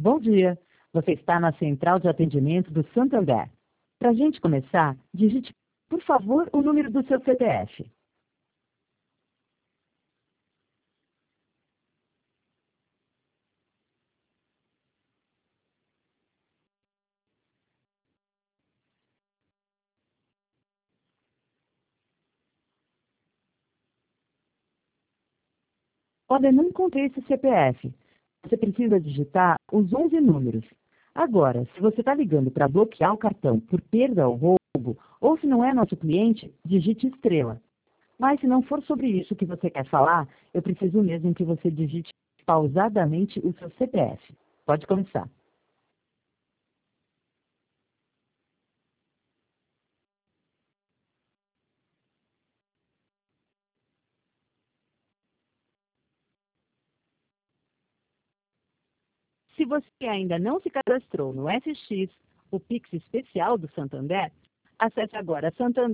Bom dia. Você está na central de atendimento do Santander. Para a gente começar, digite, por favor, o número do seu CPF. Olha, não encontrei esse CPF. Você precisa digitar os 11 números. Agora, se você está ligando para bloquear o cartão por perda ou roubo, ou se não é nosso cliente, digite estrela. Mas se não for sobre isso que você quer falar, eu preciso mesmo que você digite pausadamente o seu CPF. Pode começar. Se você ainda não se cadastrou no SX, o Pix especial do Santander, acesse agora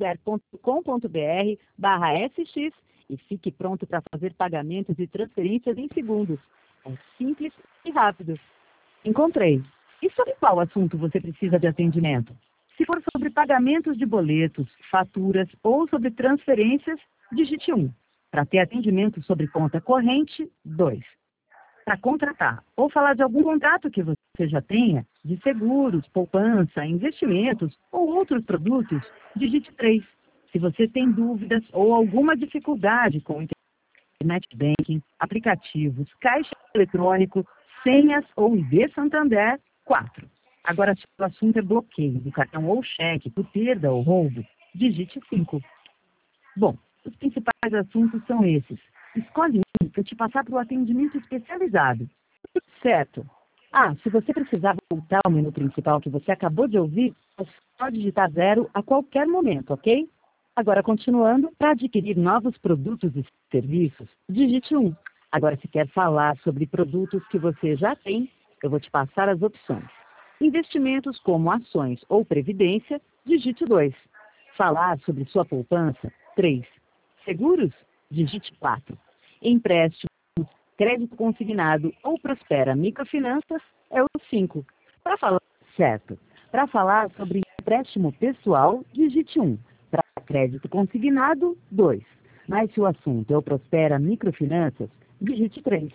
santander.com.br/SX e fique pronto para fazer pagamentos e transferências em segundos. É simples e rápido. Encontrei. E sobre qual assunto você precisa de atendimento? Se for sobre pagamentos de boletos, faturas ou sobre transferências, digite 1. Para ter atendimento sobre conta corrente, 2. Para contratar ou falar de algum contrato que você já tenha, de seguros, poupança, investimentos ou outros produtos, digite 3. Se você tem dúvidas ou alguma dificuldade com internet banking, aplicativos, caixa eletrônico, senhas ou ID Santander, 4. Agora, se o assunto é bloqueio do cartão ou cheque por perda ou roubo, digite 5. Bom, os principais assuntos são esses. Escolhe um para eu te passar para o atendimento especializado. Certo. Ah, se você precisar voltar ao menu principal que você acabou de ouvir, é só digitar 0 a qualquer momento, ok? Agora, continuando, para adquirir novos produtos e serviços, digite 1. Agora, se quer falar sobre produtos que você já tem, eu vou te passar as opções. Investimentos como ações ou previdência, digite 2. Falar sobre sua poupança, 3. Seguros, digite 4. Empréstimo, crédito consignado ou Prospera Microfinanças é o 5. Para falar certo, para falar sobre empréstimo pessoal, digite 1. Para crédito consignado, 2. Mas se o assunto é o Prospera Microfinanças, digite 3.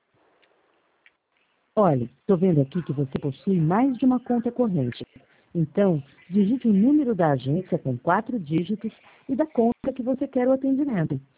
Olha, estou vendo aqui que você possui mais de uma conta corrente. Então, digite o número da agência com 4 dígitos e da conta que você quer o atendimento.